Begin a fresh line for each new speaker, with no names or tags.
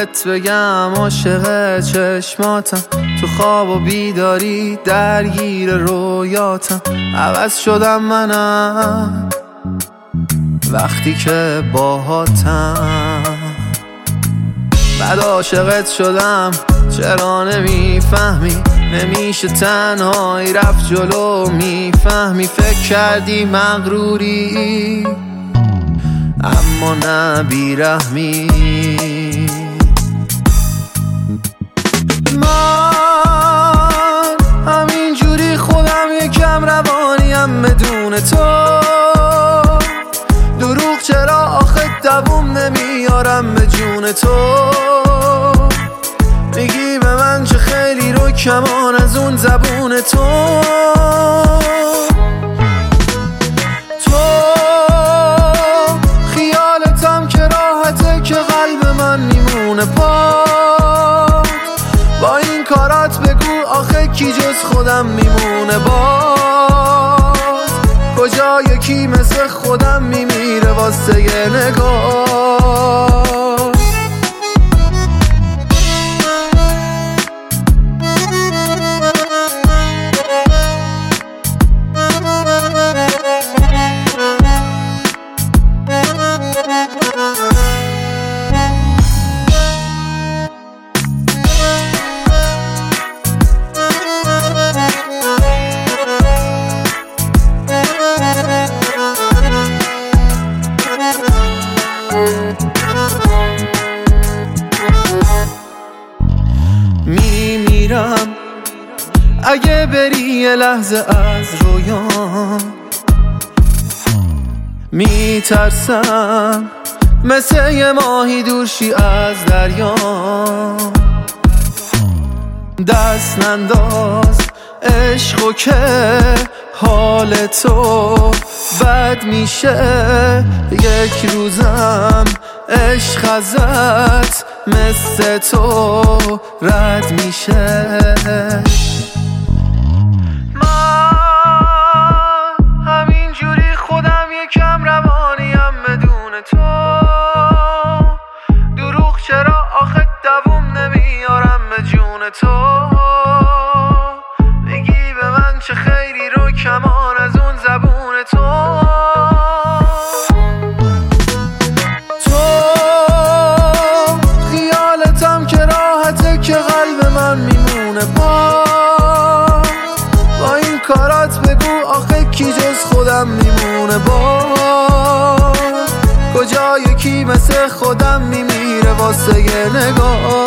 بهت بگم عاشق چشماتم، تو خواب و بیداری درگیر رویاتم. عوض شدم منم وقتی که باهاتم، بعد عاشقت شدم چرا نمیفهمی؟ نمیشه تنهایی رفت جلو میفهمی. فکر کردی مغروری اما نه بیرحمی. من همینجوری خودم یکم روانیم بدون تو، دروغ چرا آخه دووم نمیارم به جون تو. میگی به من چه خیلی رو کمان از اون زبون تو. تو خیالتم که راحته که قلب من میمونه پاک. با این کارات بگو آخه کی جز خودم میمونه باز. کجا یکی مثل خودم میمیره واسه یه نگاه. میمیرم اگه بری یه لحظه از رویام، میترسم مثل یه ماهی دورشی از دریا. دست ننداز عشقو که حال تو بد میشه. یک روزم عشق ازت مثل تو رد میشه. من همینجوری خودم یکم روانیم بدون تو، دروغ چرا آخه دووم نمیارم به جون تو. میگی به من چه خیری رو کمان از اون زبون تو. که قلب من میمونه پاک. با این کارات بگو آخه کی جز خودم میمونه باز. کجا یکی مثل خودم میمیره واسه یه نگاه.